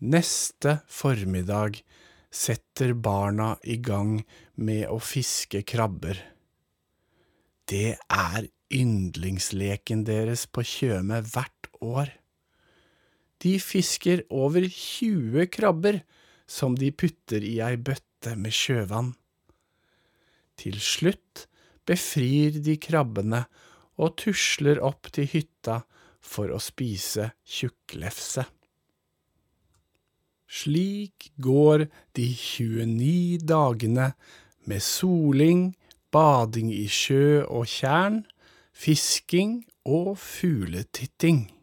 Neste formiddag setter barna I gang med å fiske krabber. Det yndlingsleken deres på Tjøme hvert år. De fisker over 20 krabber som de putter I ei bøtte med sjøvann. Til slutt befrir de krabbene og tusler opp til hytta for å spise tjukklefse. Slik går de 29 dagene med soling, bading I sjø og tjern, fisking og fugletitting.